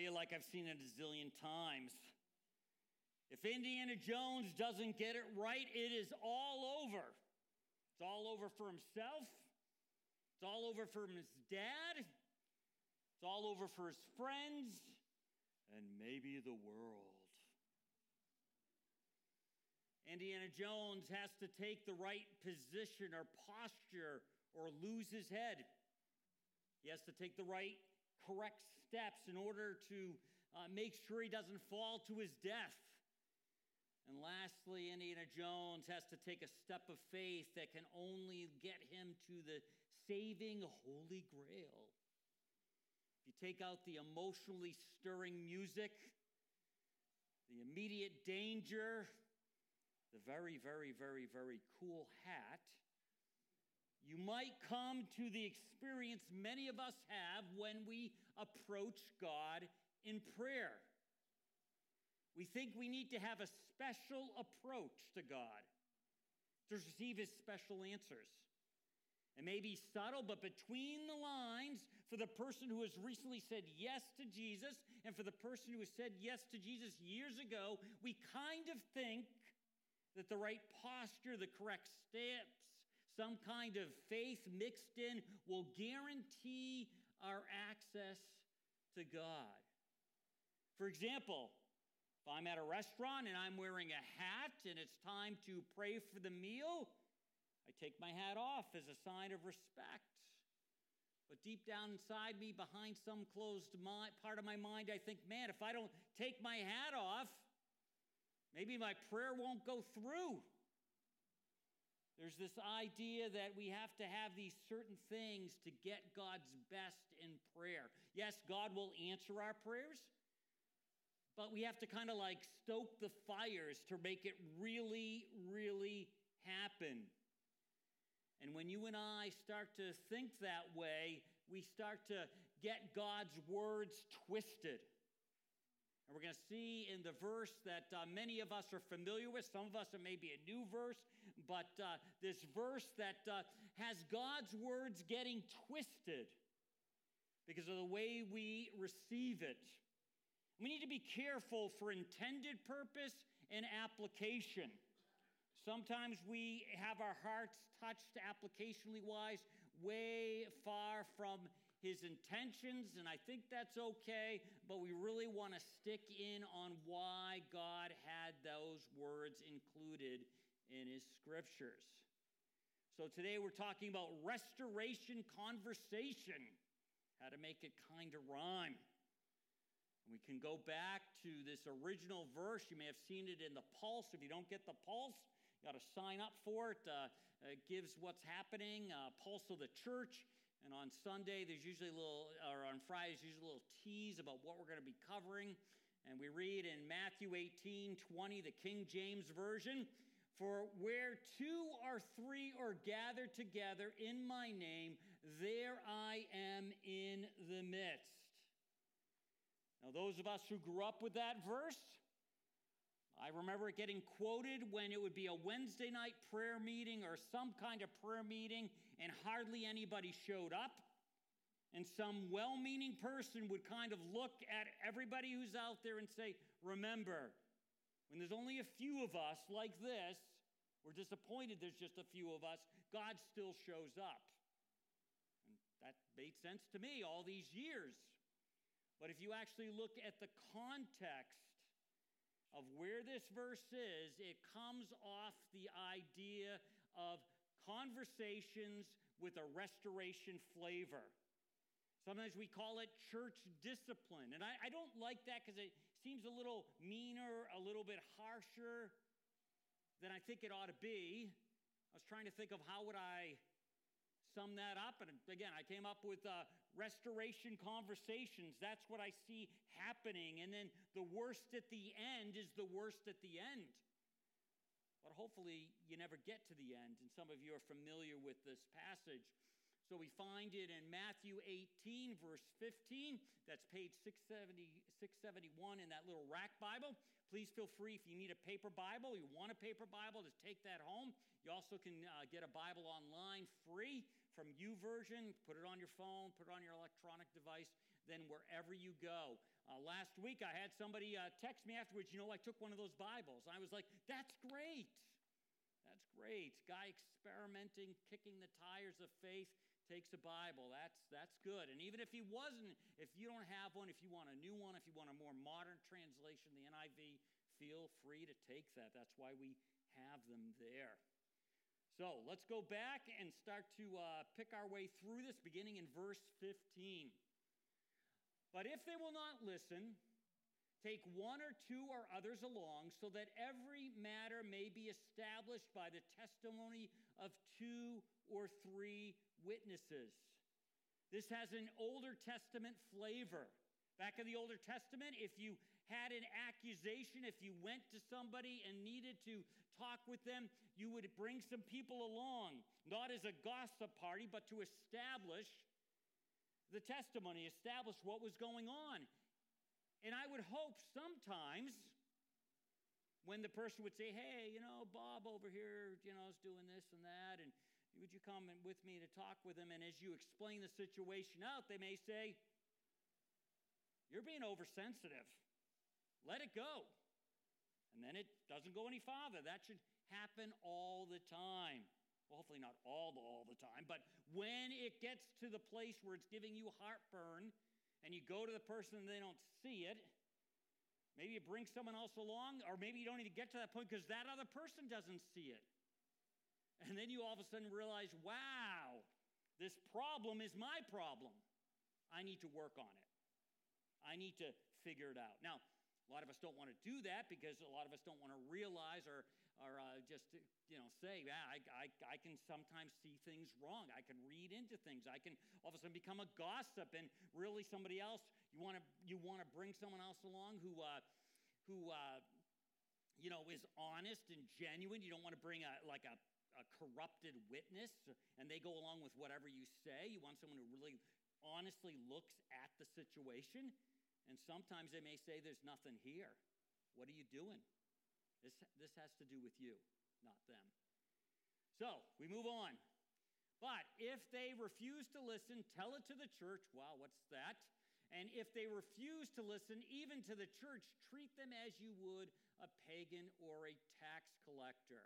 you, like I've seen it a zillion times, if Indiana Jones doesn't get it right, it is all over. It's all over for himself. It's all over for his dad. It's all over for his friends. And maybe the world. Indiana Jones has to take the right position or posture or lose his head. He has to take the right, correct steps in order to make sure he doesn't fall to his death. And lastly, Indiana Jones has to take a step of faith that can only get him to the saving Holy Grail. If you take out the emotionally stirring music, the immediate danger, the very, very, very, very cool hat, you might come to the experience many of us have when we approach God in prayer. We think we need to have a special approach to God to receive his special answers. It may be subtle, but between the lines, for the person who has recently said yes to Jesus and for the person who has said yes to Jesus years ago, we kind of think that the right posture, the correct steps, some kind of faith mixed in will guarantee our access to God. For example, if I'm at a restaurant and I'm wearing a hat and it's time to pray for the meal, I take my hat off as a sign of respect. But deep down inside me, behind some closed part of my mind, I think, man, if I don't take my hat off, maybe my prayer won't go through. There's this idea that we have to have these certain things to get God's best in prayer. Yes, God will answer our prayers, but we have to kind of like stoke the fires to make it really, really happen. And when you and I start to think that way, we start to get God's words twisted. And we're going to see in the verse that many of us are familiar with. Some of us, it may be a new verse, but this verse that has God's words getting twisted because of the way we receive it. We need to be careful for intended purpose and application. Sometimes we have our hearts touched applicationally wise way far from his intentions, and I think that's okay, but we really want to stick in on why God had those words included in his scriptures. So today we're talking about restoration conversation, how to make it kind of rhyme. We can go back to this original verse. You may have seen it in the Pulse. If you don't get the Pulse, you got to sign up for it. It gives what's happening, Pulse of the Church. And on Sunday, there's usually a little, or on Fridays, usually a little tease about what we're going to be covering. And we read in Matthew 18:20, the King James Version, "For where two or three are gathered together in my name, there I am in the midst." Now, those of us who grew up with that verse, I remember it getting quoted when it would be a Wednesday night prayer meeting or some kind of prayer meeting, and hardly anybody showed up. And some well-meaning person would kind of look at everybody who's out there and say, remember, when there's only a few of us like this, we're disappointed there's just a few of us, God still shows up. And that made sense to me all these years. But if you actually look at the context of where this verse is, it comes off the idea of conversations with a restoration flavor. Sometimes we call it church discipline. And I don't like that because it seems a little meaner, a little bit harsher than I think it ought to be. I was trying to think of how would I sum that up. And again, I came up with restoration conversations. That's what I see happening. And then the worst at the end is the worst at the end. But hopefully you never get to the end. And some of you are familiar with this passage. So we find it in Matthew 18, verse 15. That's page 671 in that little rack Bible. Please feel free, if you need a paper Bible, you want a paper Bible, just take that home. You also can get a Bible online free from YouVersion. Put it on your phone, put it on your electronic device then wherever you go. Last week, I had somebody text me afterwards, I took one of those Bibles. I was like, that's great. That's great. Guy experimenting, kicking the tires of faith, takes a Bible. That's good. And even if you don't have one, if you want a new one, if you want a more modern translation, the NIV, feel free to take that. That's why we have them there. So let's go back and start to pick our way through this, beginning in verse 15. But if they will not listen, take one or two or others along, so that every matter may be established by the testimony of 2 or 3 witnesses. This has an Older Testament flavor. Back in the Older Testament, if you had an accusation, if you went to somebody and needed to talk with them, you would bring some people along, not as a gossip party, but to establish the testimony, establish what was going on. And I would hope sometimes when the person would say, hey, Bob over here, is doing this and that, and would you come with me to talk with him? And as you explain the situation out, they may say, you're being oversensitive. Let it go. And then it doesn't go any farther. That should happen all the time. Well, hopefully not all the time, but when it gets to the place where it's giving you heartburn and you go to the person and they don't see it, maybe you bring someone else along, or maybe you don't even get to that point because that other person doesn't see it. And then you all of a sudden realize, wow, this problem is my problem. I need to work on it. I need to figure it out. Now, a lot of us don't want to do that because a lot of us don't want to realize or just say, I can sometimes see things wrong. I can read into things. I can all of a sudden become a gossip, and really somebody else, you want to bring someone else along who is honest and genuine. You don't want to bring a corrupted witness and they go along with whatever you say. You want someone who really honestly looks at the situation. And sometimes they may say, there's nothing here. What are you doing? This has to do with you, not them. So we move on. But if they refuse to listen, tell it to the church. Wow, what's that? And if they refuse to listen, even to the church, treat them as you would a pagan or a tax collector.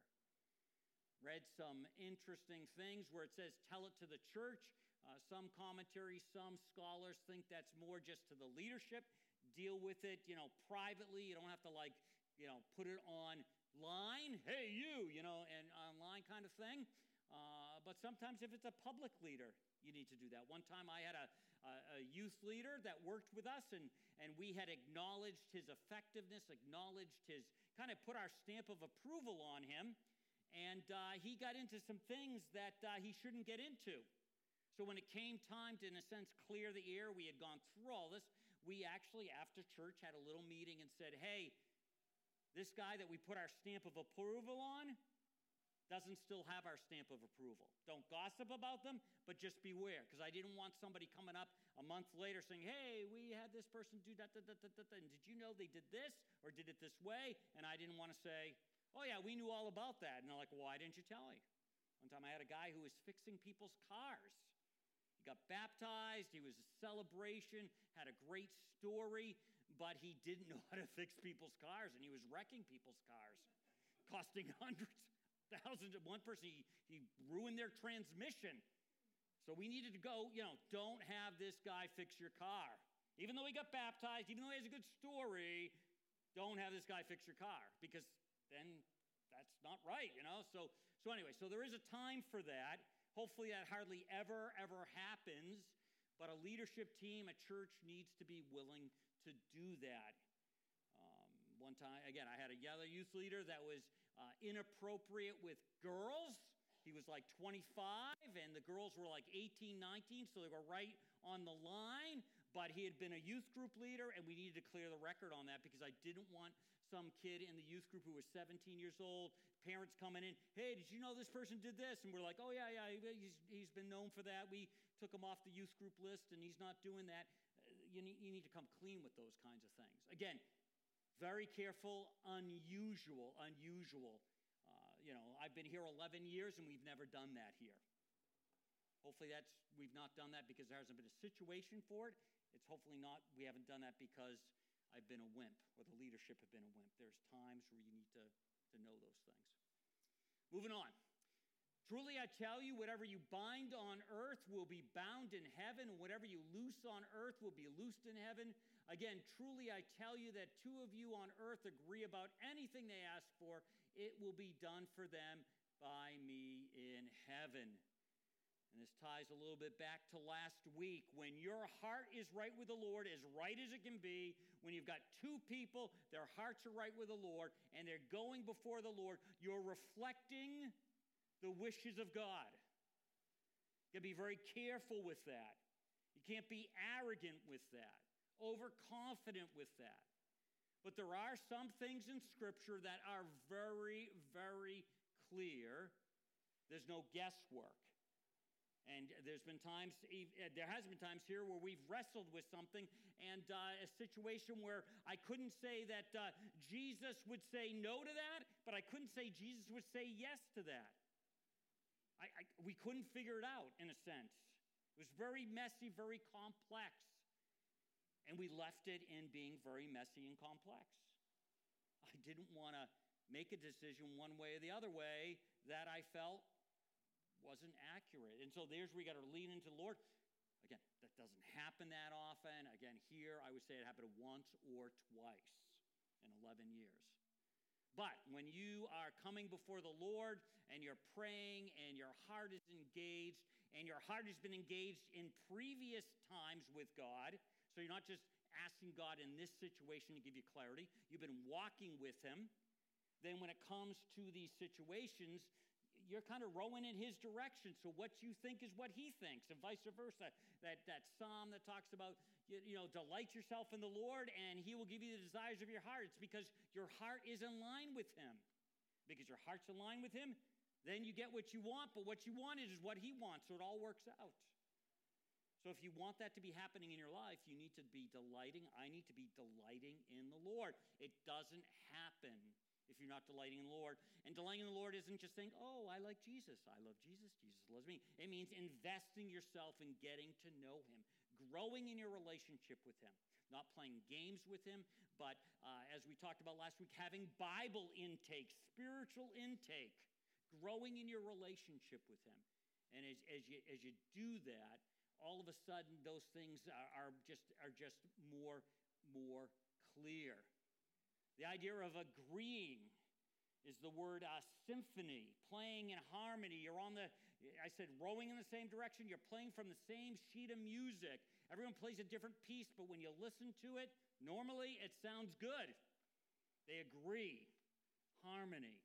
Read some interesting things where it says, tell it to the church. Some commentaries, some scholars think that's more just to the leadership. Deal with it, privately. You don't have to put it online. Hey, you, and online kind of thing. But sometimes if it's a public leader, you need to do that. One time I had a youth leader that worked with us, and we had acknowledged his effectiveness, acknowledged his, kind of put our stamp of approval on him. And he got into some things that he shouldn't get into. So when it came time to, in a sense, clear the air, we had gone through all this, we actually, after church, had a little meeting and said, hey, this guy that we put our stamp of approval on doesn't still have our stamp of approval. Don't gossip about them, but just beware, because I didn't want somebody coming up a month later saying, hey, we had this person do that, and did you know they did this or did it this way? And I didn't want to say, oh, yeah, we knew all about that. And they're like, well, why didn't you tell me? One time I had a guy who was fixing people's cars. He got baptized. He was a celebration, had a great story, but he didn't know how to fix people's cars, and he was wrecking people's cars, costing hundreds, thousands. One person, he ruined their transmission. So we needed to go, don't have this guy fix your car. Even though he got baptized, even though he has a good story, don't have this guy fix your car, because then that's not right, So anyway, so there is a time for that. Hopefully that hardly ever happens, but a leadership team, a church needs to be willing to do that. One time, again, I had a youth leader that was inappropriate with girls. He was like 25, and the girls were like 18, 19, so they were right on the line. But he had been a youth group leader, and we needed to clear the record on that because I didn't want some kid in the youth group who was 17 years old, parents coming in, hey, did you know this person did this? And we're like, oh, yeah, he's been known for that. We took him off the youth group list, and he's not doing that. You need to come clean with those kinds of things. Again, very careful, unusual. I've been here 11 years, and we've never done that here. Hopefully we've not done that because there hasn't been a situation for it. it's hopefully not, we haven't done that because I've been a wimp or the leadership have been a wimp. There's times where you need to know those things. Moving on. Truly I tell you, whatever you bind on earth will be bound in heaven, and whatever you loose on earth will be loosed in heaven. Again, truly I tell you that two of you on earth agree about anything they ask for, it will be done for them by me in heaven. And this ties a little bit back to last week. When your heart is right with the Lord, as right as it can be, when you've got two people, their hearts are right with the Lord, and they're going before the Lord, you're reflecting the wishes of God. You got to be very careful with that. You can't be arrogant with that, overconfident with that. But there are some things in Scripture that are very, very clear. There's no guesswork. And there has been times here where we've wrestled with something and a situation where I couldn't say that Jesus would say no to that, but I couldn't say Jesus would say yes to that. We couldn't figure it out, in a sense. It was very messy, very complex. And we left it in being very messy and complex. I didn't want to make a decision one way or the other way that I felt wasn't accurate. And so there's where we got to lean into the Lord. Again, that doesn't happen that often. Again, here I would say it happened once or twice in 11 years. But when you are coming before the Lord and you're praying and your heart is engaged and your heart has been engaged in previous times with God, so you're not just asking God in this situation to give you clarity, you've been walking with Him, then when it comes to these situations, you're kind of rowing in His direction. So what you think is what He thinks, and vice versa. That psalm that talks about, delight yourself in the Lord, and He will give you the desires of your heart. It's because your heart is in line with Him. Because your heart's in line with Him, then you get what you want, but what you want is what He wants, so it all works out. So if you want that to be happening in your life, you need to be delighting. I need to be delighting in the Lord. It doesn't happen if you're not delighting in the Lord. And delighting in the Lord isn't just saying, oh, I like Jesus. I love Jesus. Jesus loves me. It means investing yourself in getting to know Him, growing in your relationship with Him, not playing games with Him, but as we talked about last week, having Bible intake, spiritual intake, growing in your relationship with Him. And as you do that, all of a sudden those things are just more clear. The idea of agreeing is the word symphony, playing in harmony. You're rowing in the same direction. You're playing from the same sheet of music. Everyone plays a different piece, but when you listen to it, normally it sounds good. They agree. Harmony.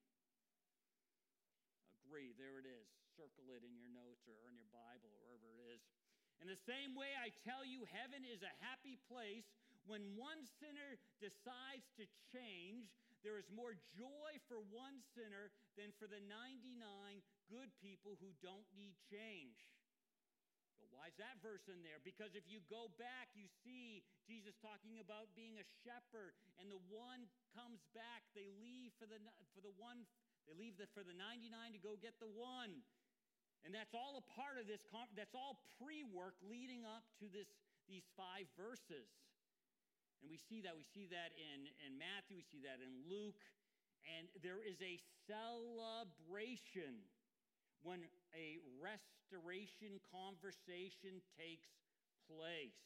Agree. There it is. Circle it in your notes or in your Bible, or wherever it is. In the same way, I tell you, heaven is a happy place. When one sinner decides to change, there is more joy for one sinner than for the 99 good people who don't need change. But why is that verse in there? Because if you go back, you see Jesus talking about being a shepherd, and the one comes back. They leave for the 99 to go get the one. And that's all a part of this. That's all pre-work leading up to these 5 verses. And we see that. We see that in Matthew. We see that in Luke. And there is a celebration when a restoration conversation takes place.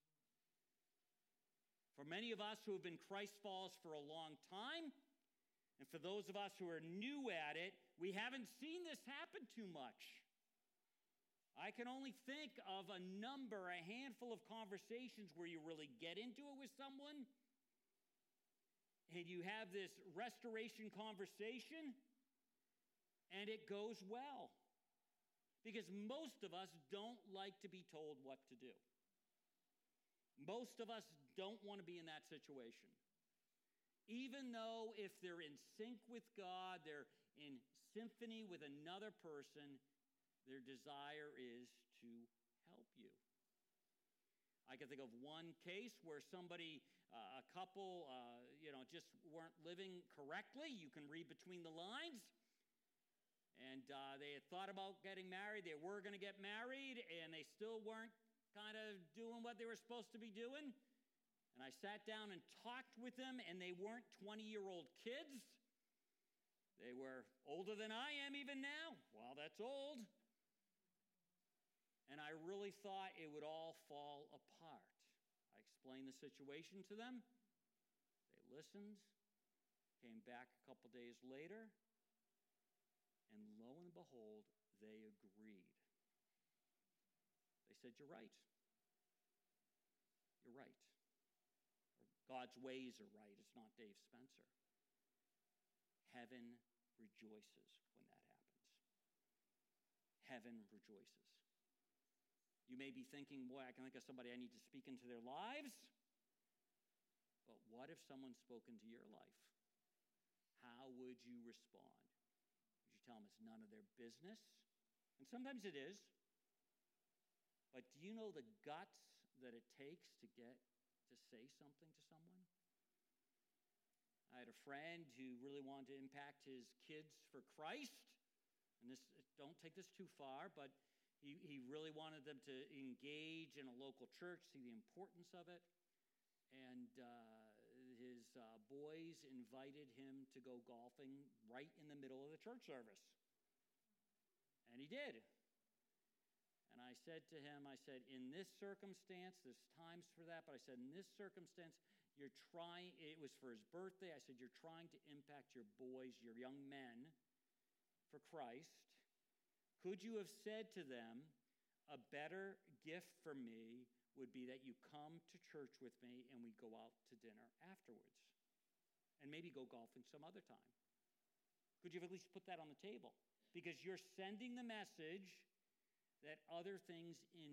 For many of us who have been Christ followers for a long time, and for those of us who are new at it, we haven't seen this happen too much. I can only think of a handful of conversations where you really get into it with someone, and you have this restoration conversation, and it goes well. Because most of us don't like to be told what to do. Most of us don't want to be in that situation. Even though if they're in sync with God, they're in symphony with another person, their desire is to help you. I can think of one case where somebody, a couple, just weren't living correctly. You can read between the lines. And they had thought about getting married. They were going to get married, and they still weren't kind of doing what they were supposed to be doing. And I sat down and talked with them, and they weren't 20-year-old kids. They were older than I am even now. Well, that's old. And I really thought it would all fall apart. I explained the situation to them. They listened, came back a couple days later, and lo and behold, they agreed. They said, "You're right. You're right. God's ways are right." It's not Dave Spencer. Heaven rejoices when that happens. Heaven rejoices. You may be thinking, boy, I can think of somebody I need to speak into their lives. But what if someone spoke into your life? How would you respond? Would you tell them it's none of their business? And sometimes it is. But do you know the guts that it takes to say something to someone? I had a friend who really wanted to impact his kids for Christ. And don't take this too far, but he really wanted them to engage in a local church, see the importance of it. And his boys invited him to go golfing right in the middle of the church service. And he did. And I said to him, in this circumstance, there's times for that, but I said, in this circumstance, it was for his birthday. I said, you're trying to impact your boys, your young men, for Christ. Could you have said to them, a better gift for me would be that you come to church with me and we go out to dinner afterwards? And maybe go golfing some other time. Could you have at least put that on the table? Because you're sending the message that other things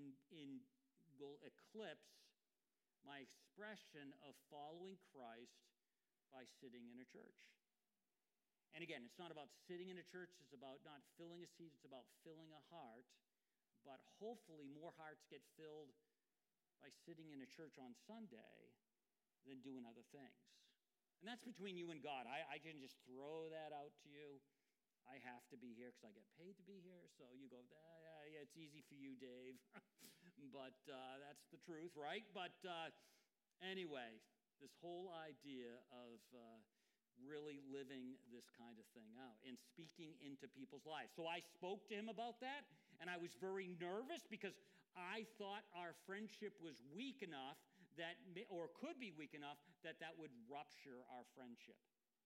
will eclipse my expression of following Christ by sitting in a church. And again, it's not about sitting in a church. It's about not filling a seat. It's about filling a heart. But hopefully more hearts get filled by sitting in a church on Sunday than doing other things. And that's between you and God. I can just throw that out to you. I have to be here because I get paid to be here. So you go, yeah, it's easy for you, Dave. But that's the truth, right? But anyway, this whole idea of really living this kind of thing out and speaking into people's lives. So I spoke to him about that, and I was very nervous because I thought our friendship was weak enough or could be weak enough that would rupture our friendship.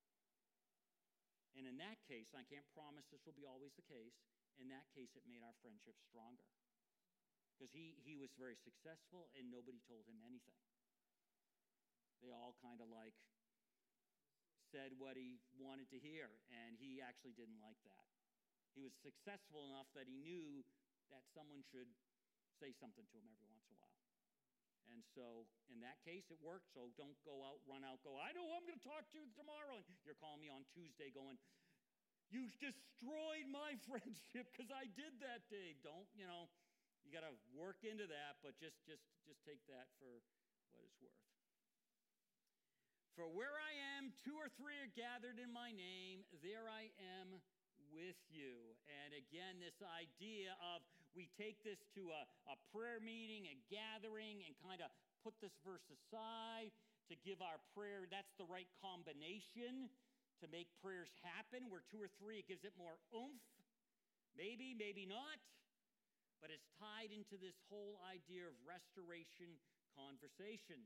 And in that case, and I can't promise this will be always the case, in that case it made our friendship stronger. Because he was very successful and nobody told him anything. They all kind of said what he wanted to hear, and he actually didn't like that. He was successful enough that he knew that someone should say something to him every once in a while. And so in that case, it worked. So don't run out, I know who I'm going to talk to tomorrow. And you're calling me on Tuesday going, you destroyed my friendship because I did that, Dave. You got to work into that, but just take that for what it's worth. For where I am, 2 or 3 are gathered in my name, there I am with you. And again, this idea of we take this to a prayer meeting, a gathering, and kind of put this verse aside to give our prayer. That's the right combination to make prayers happen. Where 2 or 3, it gives it more oomph. Maybe, maybe not. But it's tied into this whole idea of restoration conversations.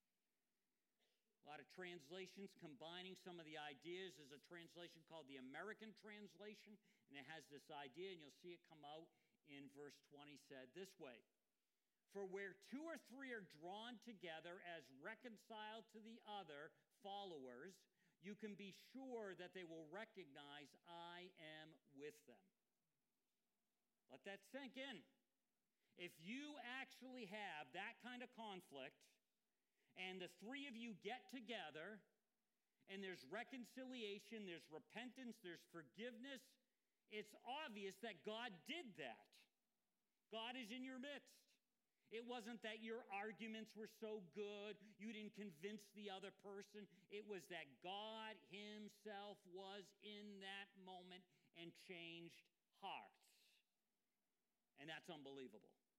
A lot of translations combining some of the ideas. There's a translation called the American Translation, and it has this idea, and you'll see it come out in verse 20, said this way. For where 2 or 3 are drawn together as reconciled to the other followers, you can be sure that they will recognize I am with them. Let that sink in. If you actually have that kind of conflict, and the 3 of you get together, and there's reconciliation, there's repentance, there's forgiveness, it's obvious that God did that. God is in your midst. It wasn't that your arguments were so good, you didn't convince the other person. It was that God himself was in that moment and changed hearts. And that's unbelievable.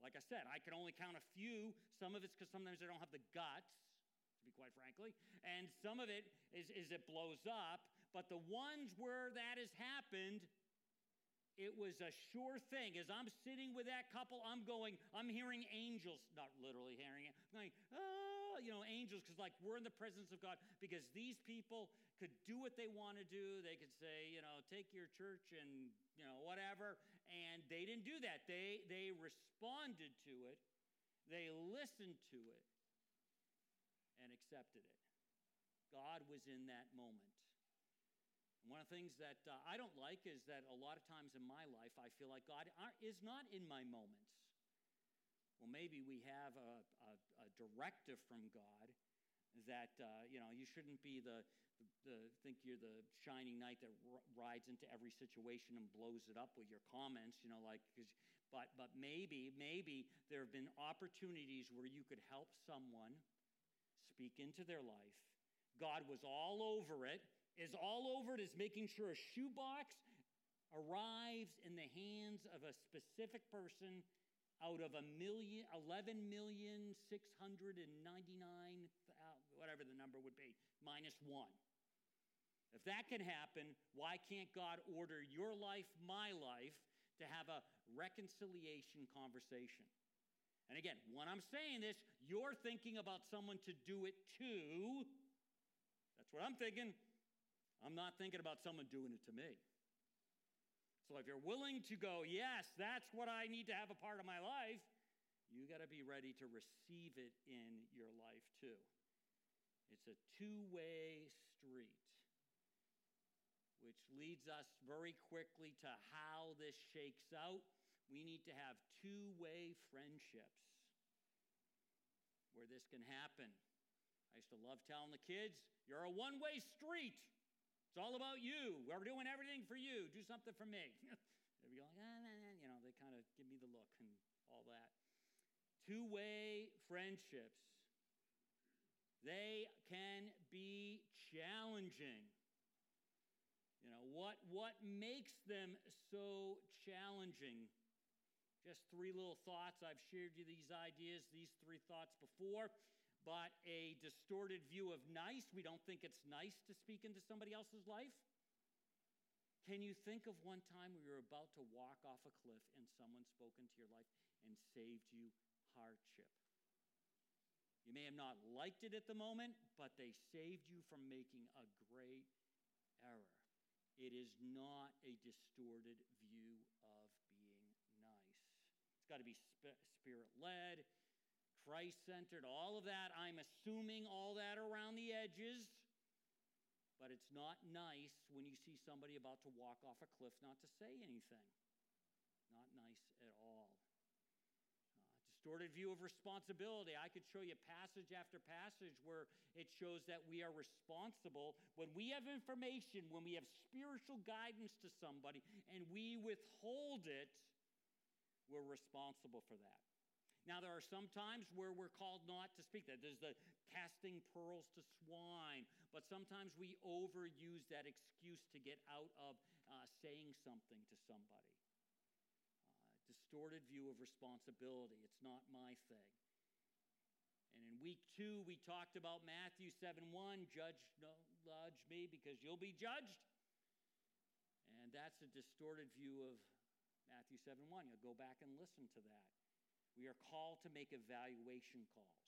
Like I said, I can only count a few. Some of it's because sometimes I don't have the guts, to be quite frankly. And some of it is it blows up. But the ones where that has happened, it was a sure thing. As I'm sitting with that couple, I'm hearing angels, not literally hearing it, I'm going, oh, angels, because like we're in the presence of God, because these people could do what they want to do. They could say, take your church and, whatever. And they didn't do that. They responded to it. They listened to it and accepted it. God was in that moment. One of the things that I don't like is that a lot of times in my life, I feel like God is not in my moments. Well, maybe we have a directive from God that, you shouldn't be think you're the shining knight that rides into every situation and blows it up with your comments, but maybe there have been opportunities where you could help someone speak into their life. God was all over it. Is making sure a shoebox arrives in the hands of a specific person out of 11,699,000, whatever the number would be, minus one. If that can happen, why can't God order your life, my life, to have a reconciliation conversation? And again, when I'm saying this, you're thinking about someone to do it to. That's what I'm thinking. I'm not thinking about someone doing it to me. So if you're willing to go, yes, that's what I need to have a part of my life, you got to be ready to receive it in your life too. It's a two-way street, which leads us very quickly to how this shakes out. We need to have two-way friendships where this can happen. I used to love telling the kids, you're a one-way street. It's all about you. We're doing everything for you. Do something for me. They'd be like, nah. They kind of give me the look and all that. Two-way friendships. They can be challenging. What makes them so challenging? Just three little thoughts. I've shared you these ideas, these three thoughts before. But a distorted view of nice. We don't think it's nice to speak into somebody else's life. Can you think of one time where you were about to walk off a cliff and someone spoke into your life and saved you hardship? You may have not liked it at the moment, but they saved you from making a great error. It is not a distorted view of being nice. It's got to be spirit-led, Christ-centered, all of that. I'm assuming all that around the edges. But it's not nice when you see somebody about to walk off a cliff not to say anything. Not nice at all. Distorted view of responsibility. I could show you passage after passage where it shows that we are responsible. When we have information, when we have spiritual guidance to somebody, and we withhold it, we're responsible for that. Now, there are some times where we're called not to speak that. There's the casting pearls to swine. But sometimes we overuse that excuse to get out of saying something to somebody. Distorted view of responsibility. It's not my thing. And in week 2, we talked about Matthew 7:1, judge me because you'll be judged. And that's a distorted view of Matthew 7:1. You'll go back and listen to that. We are called to make evaluation calls.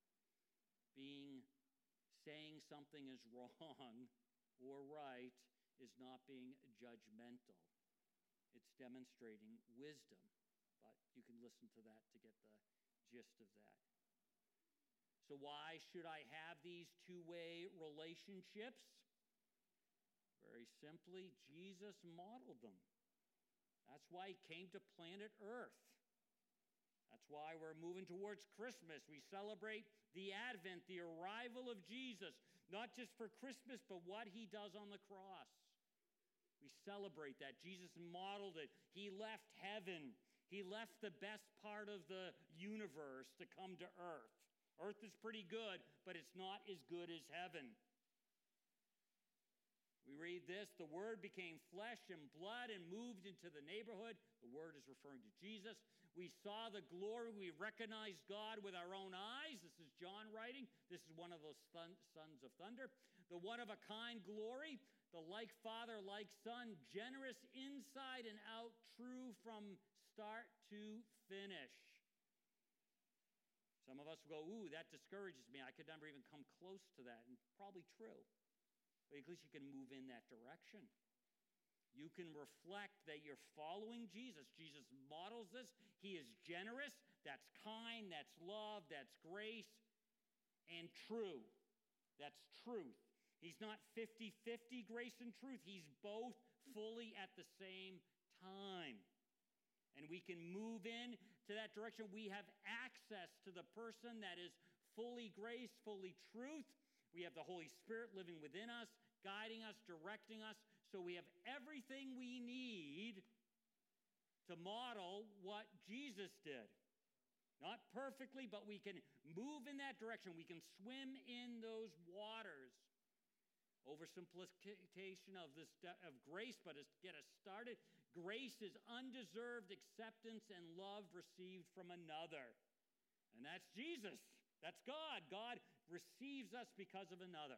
Saying something is wrong or right is not being judgmental. It's demonstrating wisdom. But you can listen to that to get the gist of that. So why should I have these two-way relationships? Very simply, Jesus modeled them. That's why he came to planet Earth. That's why we're moving towards Christmas. We celebrate the advent, the arrival of Jesus, not just for Christmas, but what he does on the cross. We celebrate that. Jesus modeled it. He left heaven. He left the best part of the universe to come to earth. Earth is pretty good, but it's not as good as heaven. We read this, the Word became flesh and blood and moved into the neighborhood. The Word is referring to Jesus. We saw the glory. We recognized God with our own eyes. This is John writing. This is one of those sons of thunder. The one-of-a-kind glory, the like Father, like Son, generous inside and out, true from start to finish. Some of us go, ooh, that discourages me. I could never even come close to that. And probably true. But at least you can move in that direction. You can reflect that you're following Jesus. Jesus models this. He is generous. That's kind. That's love. That's grace. And true. That's truth. He's not 50-50 grace and truth. He's both fully at the same time. And we can move in to that direction. We have access to the person that is fully grace, fully truth. We have the Holy Spirit living within us, guiding us, directing us. So we have everything we need to model what Jesus did. Not perfectly, but we can move in that direction. We can swim in those waters. Oversimplification of grace, but to get us started, grace is undeserved acceptance and love received from another. And that's Jesus. That's God. God receives us because of another.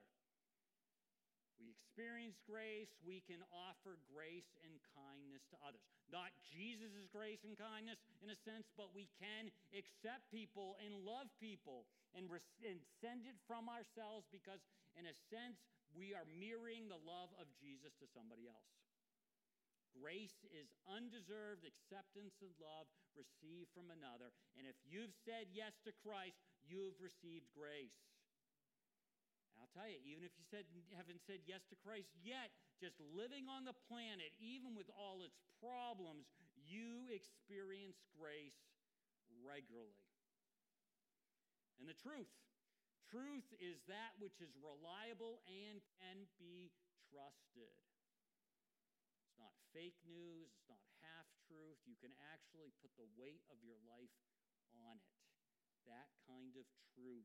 We experience grace. We can offer grace and kindness to others. Not Jesus' grace and kindness in a sense, but we can accept people and love people and send it from ourselves because, in a sense, we are mirroring the love of Jesus to somebody else. Grace is undeserved acceptance and love received from another. And if you've said yes to Christ, you've received grace. I'll tell you, even if you haven't said yes to Christ yet, just living on the planet, even with all its problems, you experience grace regularly. And the truth. Truth is that which is reliable and can be trusted. It's not fake news. It's not half-truth. You can actually put the weight of your life on it. That kind of truth.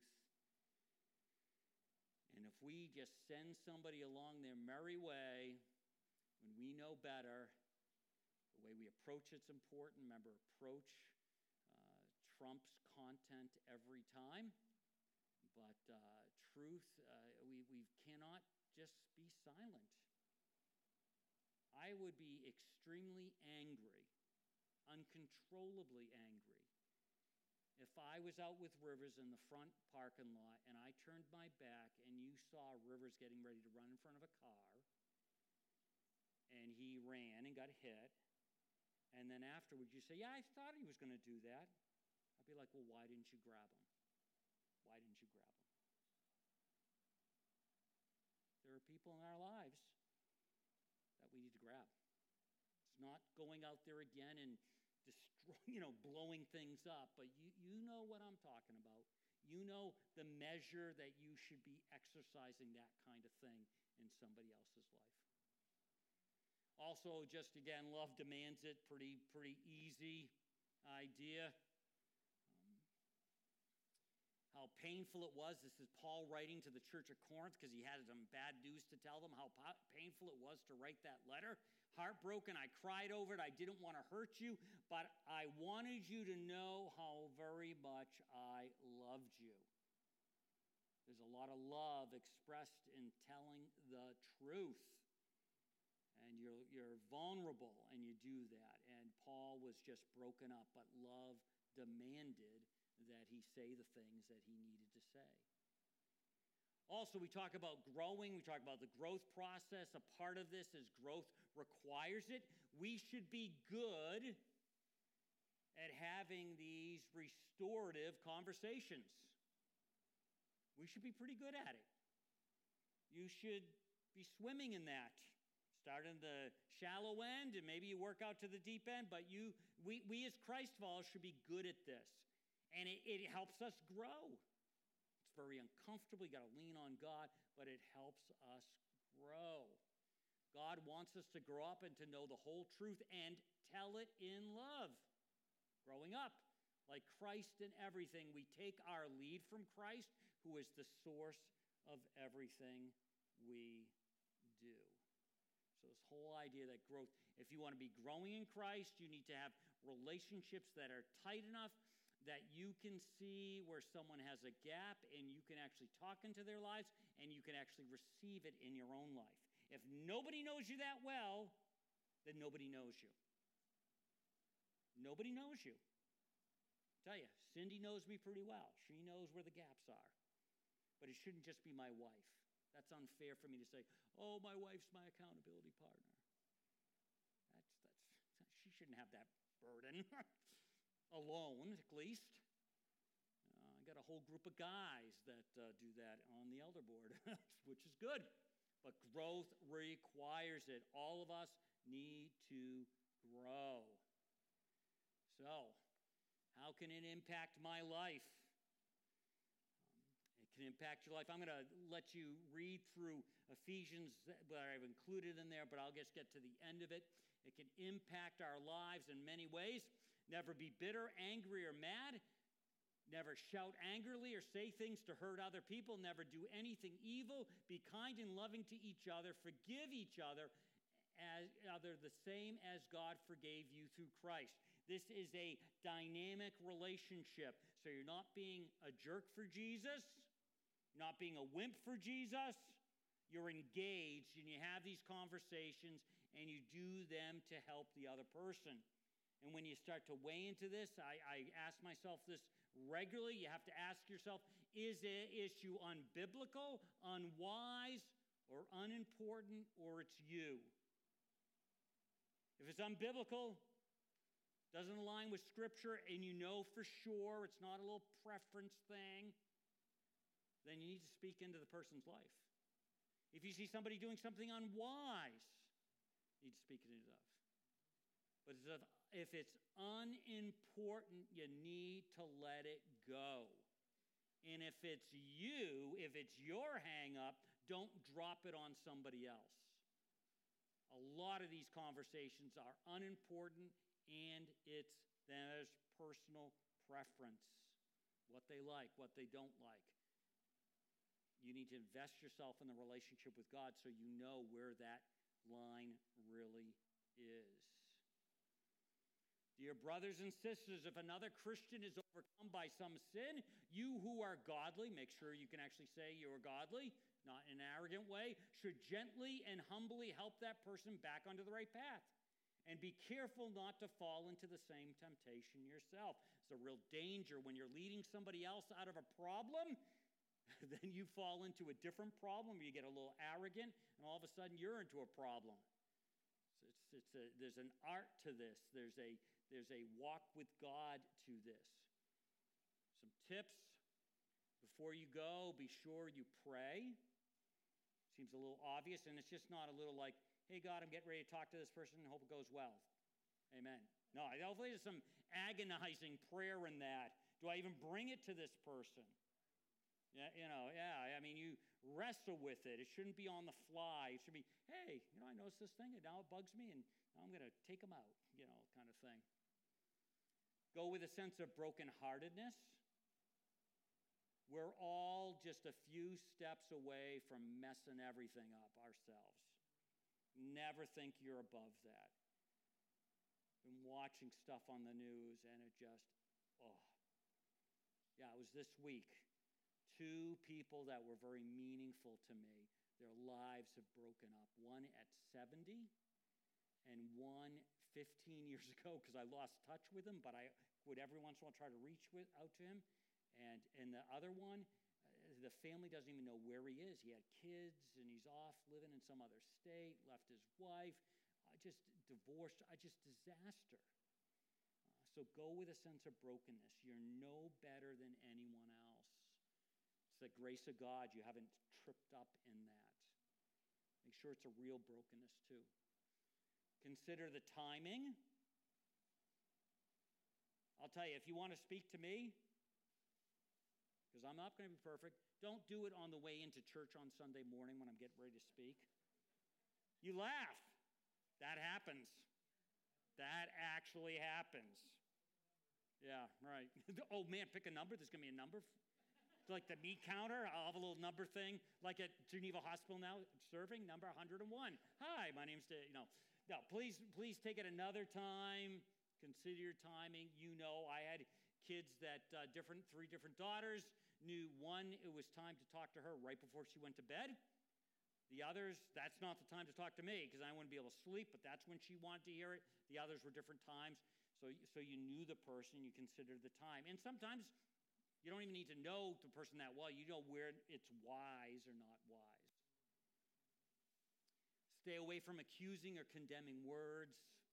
And if we just send somebody along their merry way, when we know better, the way we approach it's important. Remember, approach trumps content every time. But truth, we cannot just be silent. I would be extremely angry, uncontrollably angry, if I was out with Rivers in the front parking lot and I turned my back and you saw Rivers getting ready to run in front of a car and he ran and got hit, and then afterwards you say, yeah, I thought he was going to do that. I'd be like, well, why didn't you grab him? Why didn't you grab him? There are people in our lives that we need to grab. It's not going out there again and blowing things up, but you know what I'm talking about. You know the measure that you should be exercising that kind of thing in somebody else's life. Also, just again, love demands it. Pretty easy idea. How painful it was. This is Paul writing to the church of Corinth because he had some bad news to tell them. How painful it was to write that letter. Heartbroken. I cried over it. I didn't want to hurt you, but I wanted you to know how very much I loved you. There's a lot of love expressed in telling the truth. And you're vulnerable, and you do that. And Paul was just broken up, but love demanded that he say the things that he needed to say. Also, we talk about growing. We talk about the growth process. A part of this is growth requires it. We should be good at having these restorative conversations. We should be pretty good at it. You should be swimming in that. Start in the shallow end, and maybe you work out to the deep end, but we as Christ followers should be good at this. And it helps us grow. It's very uncomfortable. You got to lean on God, but it helps us grow. God wants us to grow up and to know the whole truth and tell it in love. Growing up, like Christ in everything, we take our lead from Christ, who is the source of everything we do. So this whole idea that growth, if you want to be growing in Christ, you need to have relationships that are tight enough that you can see where someone has a gap and you can actually talk into their lives and you can actually receive it in your own life. If nobody knows you that well, then nobody knows you. Nobody knows you. I tell you, Cindy knows me pretty well. She knows where the gaps are. But it shouldn't just be my wife. That's unfair for me to say, oh, my wife's my accountability partner. She shouldn't have that burden. Alone, at least. I got a whole group of guys that do that on the elder board, which is good. But growth requires it. All of us need to grow. So, how can it impact my life? It can impact your life. I'm going to let you read through Ephesians that I've included in there, but I'll just get to the end of it. It can impact our lives in many ways. Never be bitter, angry, or mad. Never shout angrily or say things to hurt other people. Never do anything evil. Be kind and loving to each other. Forgive each other the same as God forgave you through Christ. This is a dynamic relationship. So you're not being a jerk for Jesus, not being a wimp for Jesus. You're engaged and you have these conversations and you do them to help the other person. And when you start to weigh into this, I ask myself this regularly. You have to ask yourself, is the issue unbiblical, unwise, or unimportant, or it's you? If it's unbiblical, doesn't align with Scripture, and you know for sure it's not a little preference thing, then you need to speak into the person's life. If you see somebody doing something unwise, you need to speak into it. But if it's unimportant, you need to let it go. And if it's you, if it's your hang-up, don't drop it on somebody else. A lot of these conversations are unimportant, and there's personal preference. What they like, what they don't like. You need to invest yourself in the relationship with God so you know where that line really is. Dear brothers and sisters, if another Christian is overcome by some sin, you who are godly, make sure you can actually say you are godly, not in an arrogant way, should gently and humbly help that person back onto the right path. And be careful not to fall into the same temptation yourself. It's a real danger when you're leading somebody else out of a problem, then you fall into a different problem, you get a little arrogant, and all of a sudden you're into a problem. There's an art to this. There's a walk with God to this. Some tips. Before you go, be sure you pray. Seems a little obvious, and it's just not a little like, hey, God, I'm getting ready to talk to this person and hope it goes well. Amen. No, hopefully there's some agonizing prayer in that. Do I even bring it to this person? Yeah, I mean, you wrestle with it. It shouldn't be on the fly. It should be, hey, I noticed this thing, and now it bugs me, and now I'm going to take them out, kind of thing. Go with a sense of brokenheartedness. We're all just a few steps away from messing everything up ourselves. Never think you're above that. Been watching stuff on the news, and it just, Yeah, it was this week. 2 people that were very meaningful to me, their lives have broken up. One at 70 and one 15 years ago, because I lost touch with him, but I would every once in a while try to reach out to him. And the other one, the family doesn't even know where he is. He had kids, and he's off living in some other state, left his wife, just divorced, just disaster. So go with a sense of brokenness. You're no better than anyone else. It's the grace of God. You haven't tripped up in that. Make sure it's a real brokenness too. Consider the timing. I'll tell you, if you want to speak to me, because I'm not going to be perfect, don't do it on the way into church on Sunday morning when I'm getting ready to speak. You laugh. That happens. That actually happens. Yeah, right. Oh man, pick a number. There's going to be a number. like the meat counter. I'll have a little number thing, like at Geneva Hospital now, serving number 101. Hi, my name's Dave. No, please take it another time. Consider your timing. You know, I had kids that three different daughters. Knew one, it was time to talk to her right before she went to bed. The others, that's not the time to talk to me because I wouldn't be able to sleep, but that's when she wanted to hear it. The others were different times. So you knew the person, you considered the time. And sometimes you don't even need to know the person that well. You know where it's wise or not wise. Stay away from accusing or condemning words.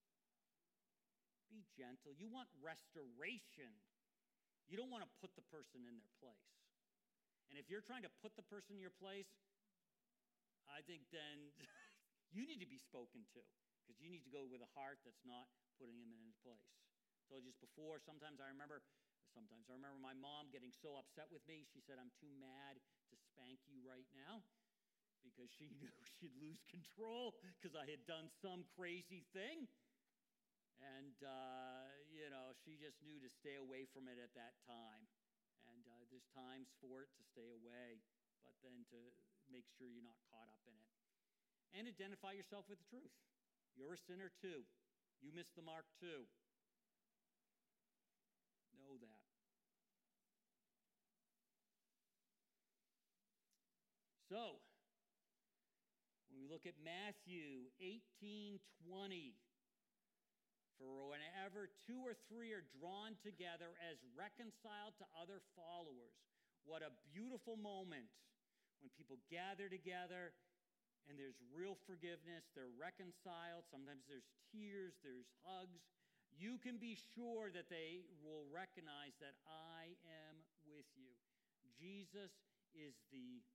Be gentle. You want restoration. You don't want to put the person in their place. And if you're trying to put the person in your place, I think then you need to be spoken to because you need to go with a heart that's not putting him in his place. So just before, sometimes I remember my mom getting so upset with me. She said, I'm too mad to spank you right now because she knew she'd lose control because I had done some crazy thing. And, she just knew to stay away from it at that time. And there's times for it to stay away, but then to make sure you're not caught up in it. And identify yourself with the truth. You're a sinner too. You missed the mark too. Know that. So, when we look at Matthew 18:20, for whenever two or three are drawn together as reconciled to other followers, what a beautiful moment when people gather together and there's real forgiveness, they're reconciled, sometimes there's tears, there's hugs. You can be sure that they will recognize that I am with you. Jesus is the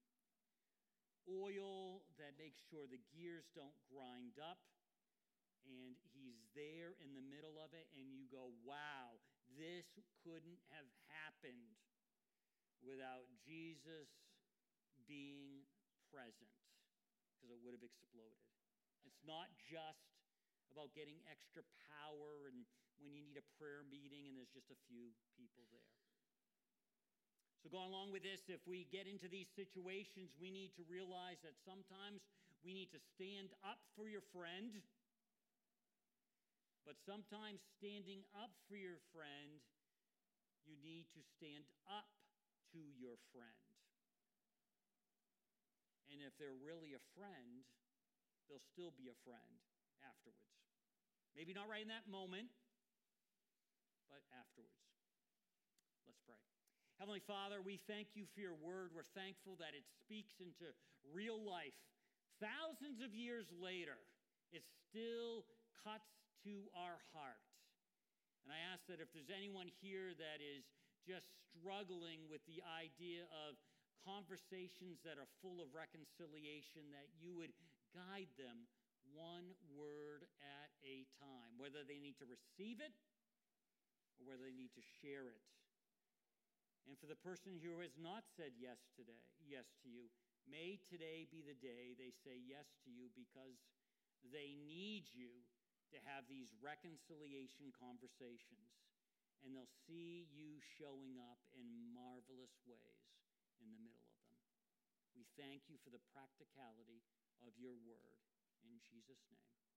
oil that makes sure the gears don't grind up. And he's there in the middle of it, and you go, wow, this couldn't have happened without Jesus being present, because it would have exploded. It's not just about getting extra power and when you need a prayer meeting and there's just a few people there. So going along with this, if we get into these situations, we need to realize that sometimes we need to stand up for your friend. But sometimes standing up for your friend, you need to stand up to your friend. And if they're really a friend, they'll still be a friend afterwards. Maybe not right in that moment, but afterwards. Let's pray. Heavenly Father, we thank you for your word. We're thankful that it speaks into real life. Thousands of years later, it still cuts to our heart. And I ask that if there's anyone here that is just struggling with the idea of conversations that are full of reconciliation, that you would guide them one word at a time, whether they need to receive it or whether they need to share it. And for the person who has not said yes to you, may today be the day they say yes to you because they need you to have these reconciliation conversations, and they'll see you showing up in marvelous ways in the middle of them. We thank you for the practicality of your word. In Jesus' name.